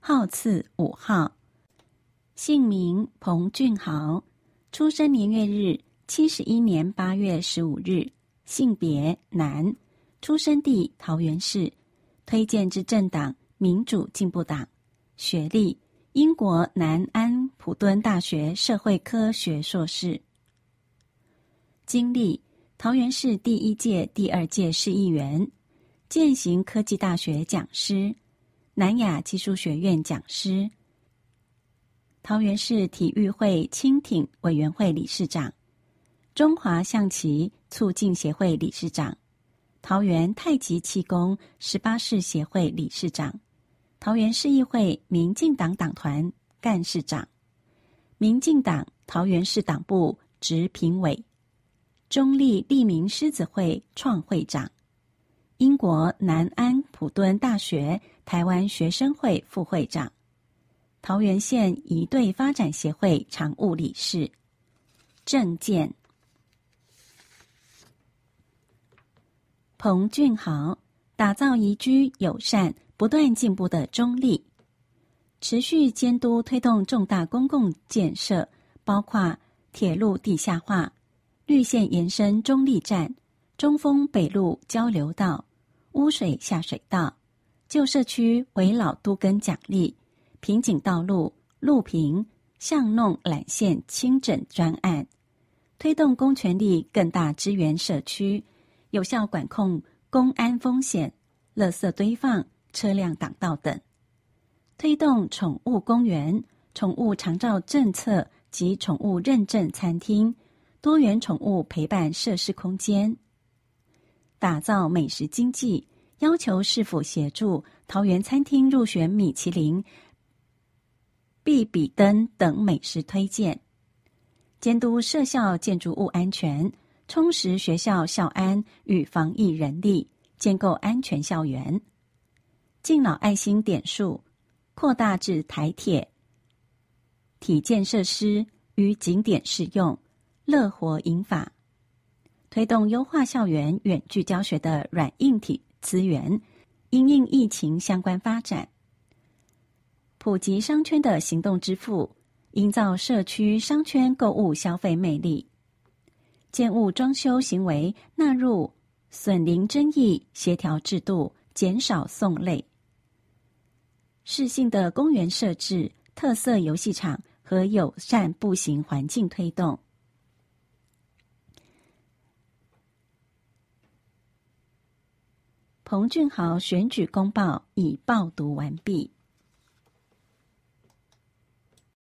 号次5号，姓名彭俊豪，出生年月日71年8月15日，性别男，出生地桃园市，推荐之政党民主进步党，学历英国南安普敦大学社会科学硕士，经历桃园市第1届、第2届市议员，健行科技大学讲师，南亚技术学院讲师，桃园市体育会轻艇委员会理事长，中华象棋促进协会理事长，桃园太极气功18式协会理事长，桃园市议会民进党党团干事长，民进党桃园市党部执评委，中立立民狮子会创会长，英国南安普敦大学台湾学生会副会长，桃园县移队发展协会常务理事。政见：彭俊豪打造宜居友善不断进步的中立，持续监督推动重大公共建设，包括铁路地下化、绿线延伸中立站、中丰北路交流道、污水下水道、旧社区为老都更奖励、瓶颈道路、路平、巷弄缆线清整专案，推动公权力更大支援社区，有效管控公安风险、垃圾堆放、车辆挡道等，推动宠物公园、宠物长照政策及宠物认证餐厅、多元宠物陪伴设施空间，打造美食经济，要求市府协助桃园餐厅入选米其林、必比登等美食推荐，监督社校建筑物安全，充实学校校安与防疫人力，建构安全校园，敬老爱心点数扩大至台铁、体健设施与景点适用，乐活银法，推动优化校园远距教学的软硬体资源，因应疫情相关发展，普及商圈的行动支付，营造社区商圈购物消费魅力，建物装修行为纳入损邻争议协调制度，减少送类，适性的公园设置、特色游戏场和友善步行环境推动。彭俊豪选举公报已报读完毕。